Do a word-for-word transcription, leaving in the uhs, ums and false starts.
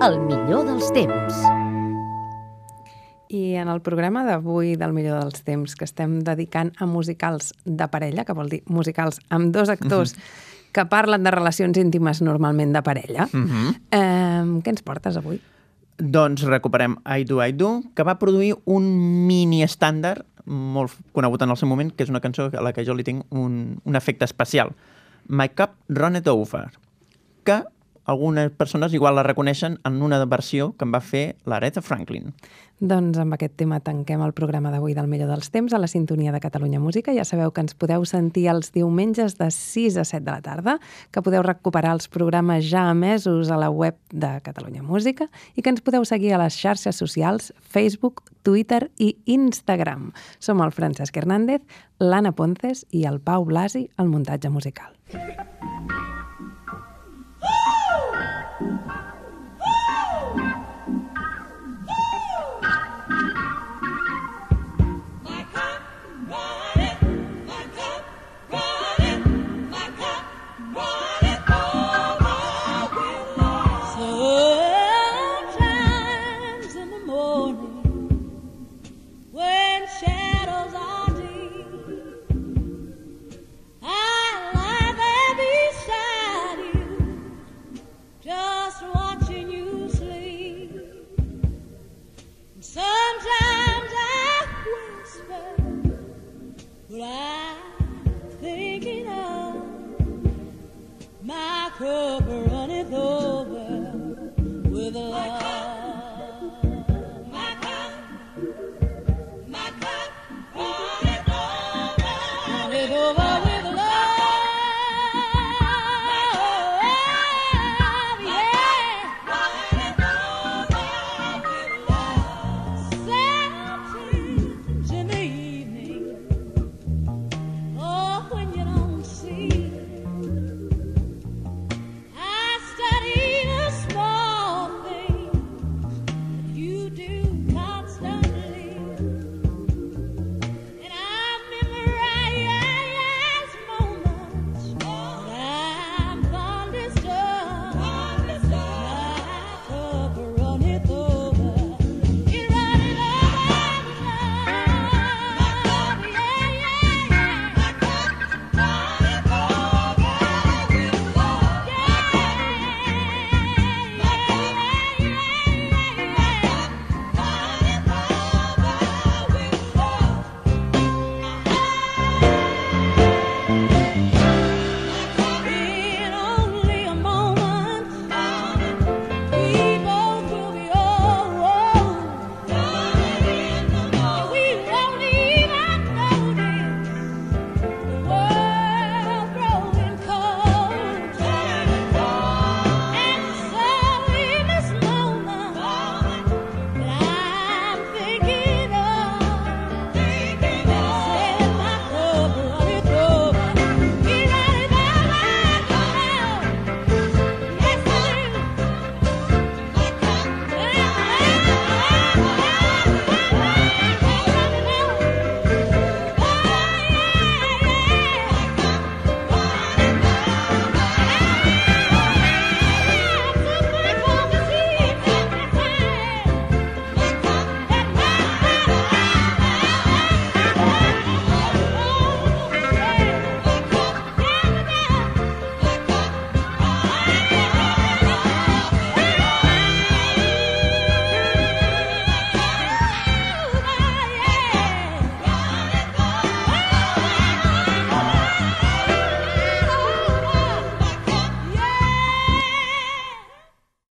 El millor dels temps. I en el programa d'avui del millor dels temps, que estem dedicant a musicals de parella, que vol dir musicals amb dos actors mm-hmm. que parlen de relacions íntimes normalment de parella, mm-hmm. eh, què ens portes avui? Doncs recuperem I Do, I Do, que va produir un mini estàndard molt conegut en el seu moment, que és una cançó a la que jo li tinc un, un efecte especial. My Cup Runneth Over, que algunes persones igual la reconeixen en una versió que en va fer l'Aretha Franklin. Doncs amb aquest tema tanquem el programa d'avui del millor dels temps a la sintonia de Catalunya Música. Ja sabeu que ens podeu sentir els diumenges de sis a set de la tarda, que podeu recuperar els programes ja emesos a la web de Catalunya Música i que ens podeu seguir a les xarxes socials Facebook, Twitter i Instagram. Som el Francesc Hernández, l'Anna Ponces i el Pau Blasi al muntatge musical. Cup